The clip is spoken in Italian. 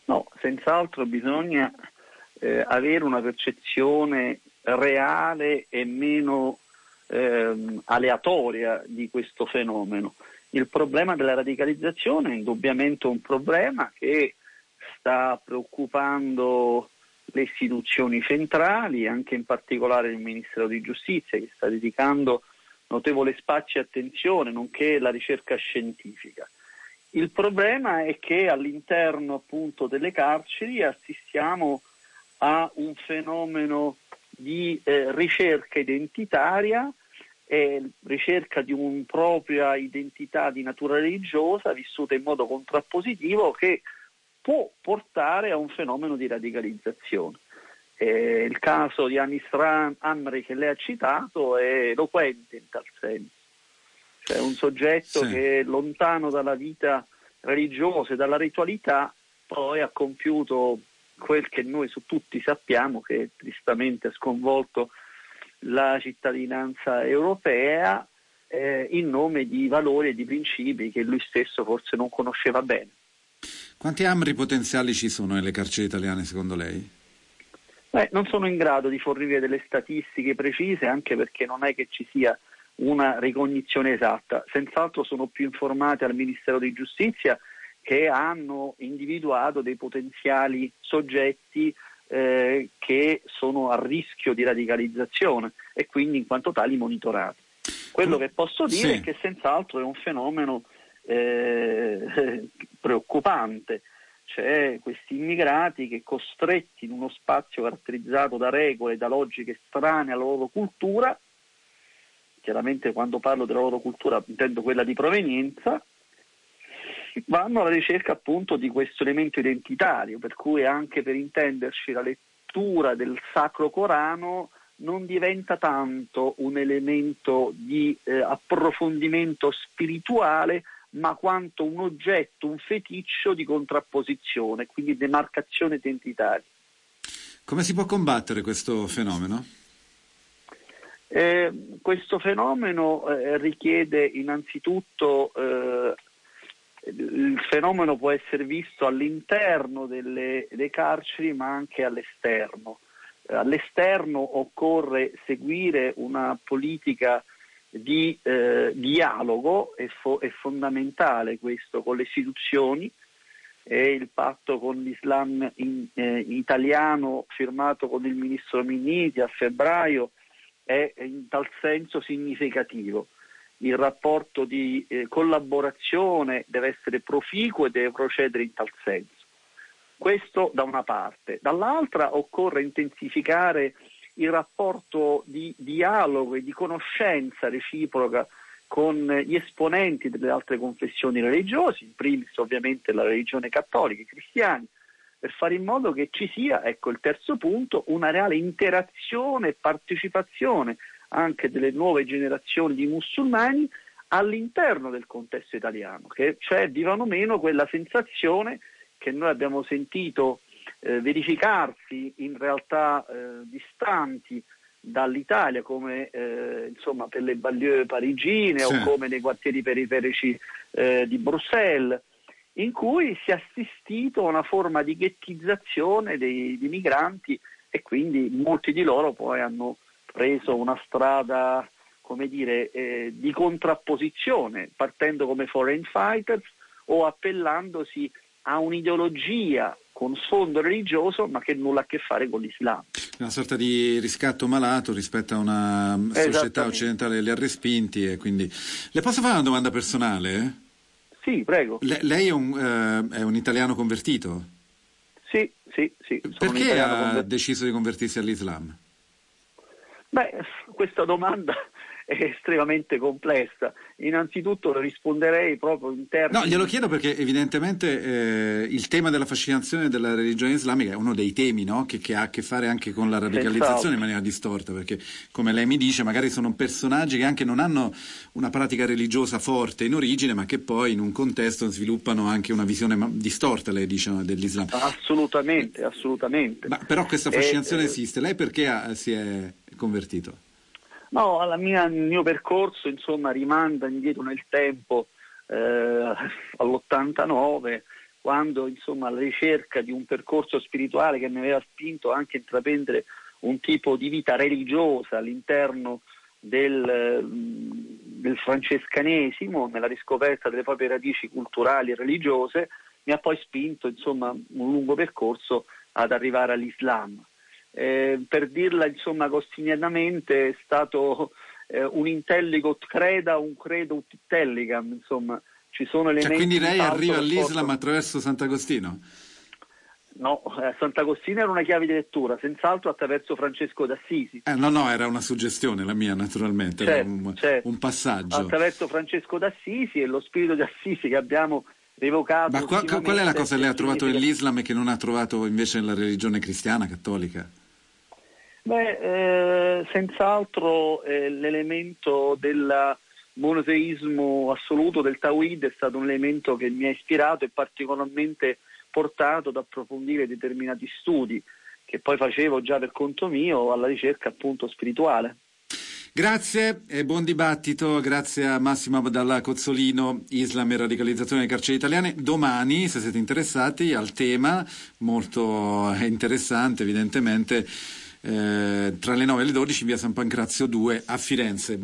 No, senz'altro bisogna avere una percezione reale e meno aleatoria di questo fenomeno. Il problema della radicalizzazione è indubbiamente un problema che sta preoccupando le istituzioni centrali, anche in particolare il Ministero di Giustizia, che sta dedicando notevole spazio e attenzione, nonché la ricerca scientifica. Il problema è che all'interno appunto delle carceri assistiamo a un fenomeno di ricerca identitaria e ricerca di una propria identità di natura religiosa vissuta in modo contrappositivo, che può portare a un fenomeno di radicalizzazione. Il caso di Anis Amri che lei ha citato è eloquente in tal senso. Cioè un soggetto che è lontano dalla vita religiosa e dalla ritualità poi ha compiuto quel che noi su tutti sappiamo, che tristemente ha sconvolto la cittadinanza europea in nome di valori e di principi che lui stesso forse non conosceva bene. Quanti Amri potenziali ci sono nelle carceri italiane secondo lei? Non sono in grado di fornire delle statistiche precise, anche perché non è che ci sia una ricognizione esatta. Senz'altro sono più informati al Ministero di Giustizia, che hanno individuato dei potenziali soggetti che sono a rischio di radicalizzazione e quindi in quanto tali monitorati. Quello che posso dire è che senz'altro è un fenomeno preoccupante. C'è questi immigrati che, costretti in uno spazio caratterizzato da regole e da logiche strane alla loro cultura, chiaramente quando parlo della loro cultura intendo quella di provenienza, vanno alla ricerca appunto di questo elemento identitario, per cui anche, per intenderci, la lettura del Sacro Corano non diventa tanto un elemento di approfondimento spirituale, ma quanto un oggetto, un feticcio di contrapposizione, quindi demarcazione identitaria. Come si può combattere questo fenomeno? Questo fenomeno richiede innanzitutto, il fenomeno può essere visto all'interno delle carceri ma anche all'esterno. All'esterno occorre seguire una politica di dialogo, è fondamentale questo con le istituzioni, e il patto con l'Islam in italiano firmato con il ministro Minniti a febbraio è in tal senso significativo. Il rapporto di collaborazione deve essere proficuo e deve procedere in tal senso. Questo da una parte. Dall'altra occorre intensificare il rapporto di dialogo e di conoscenza reciproca con gli esponenti delle altre confessioni religiose, in primis ovviamente la religione cattolica, i cristiani, per fare in modo che ci sia, ecco il terzo punto, una reale interazione e partecipazione anche delle nuove generazioni di musulmani all'interno del contesto italiano, che cioè vivano meno quella sensazione che noi abbiamo sentito verificarsi in realtà distanti dall'Italia, come insomma per le banlieue parigine o come nei quartieri periferici di Bruxelles, in cui si è assistito a una forma di ghettizzazione dei migranti, e quindi molti di loro poi hanno preso una strada, come dire, di contrapposizione, partendo come foreign fighters o appellandosi a un'ideologia con sfondo religioso ma che nulla a che fare con l'Islam. Una sorta di riscatto malato rispetto a una società occidentale che li ha respinti, e quindi... Le posso fare una domanda personale? Sì, prego. Lei è un italiano convertito? Sì. Perché ha deciso di convertirsi all'Islam? Questa domanda è estremamente complessa. Innanzitutto risponderei proprio in termini... No, glielo chiedo perché evidentemente il tema della fascinazione della religione islamica è uno dei temi, no? che ha a che fare anche con la radicalizzazione in maniera distorta, perché come lei mi dice magari sono personaggi che anche non hanno una pratica religiosa forte in origine, ma che poi in un contesto sviluppano anche una visione distorta, lei dice, dell'Islam. Assolutamente. Ma però questa fascinazione esiste. Lei perché si è convertito? No, il mio percorso rimanda indietro nel tempo all'89, quando insomma alla ricerca di un percorso spirituale che mi aveva spinto anche a intraprendere un tipo di vita religiosa all'interno del francescanesimo, nella riscoperta delle proprie radici culturali e religiose, mi ha poi spinto insomma un lungo percorso ad arrivare all'Islam. Per dirla insomma costignatamente, è stato un intelligut creda, un credo ut intelligam, insomma ci sono elementi. Cioè, quindi lei arriva all'Islam portano... attraverso Sant'Agostino? No, Sant'Agostino era una chiave di lettura, senz'altro attraverso Francesco d'Assisi. No, era una suggestione la mia, naturalmente, Certo, era un passaggio. Attraverso Francesco d'Assisi e lo spirito di Assisi che abbiamo rievocato. Ma qual è la cosa che lei ha trovato nell'Islam e che non ha trovato invece nella religione cristiana, cattolica? Senz'altro l'elemento del monoteismo assoluto, del Tawhid, è stato un elemento che mi ha ispirato e particolarmente portato ad approfondire determinati studi che poi facevo già per conto mio alla ricerca appunto spirituale. Grazie e buon dibattito, grazie a Massimo Abdallah Cozzolino, Islam e radicalizzazione nelle carceri italiane. Domani, se siete interessati al tema, molto interessante evidentemente, tra le 9 e le 12 in via San Pancrazio 2 a Firenze.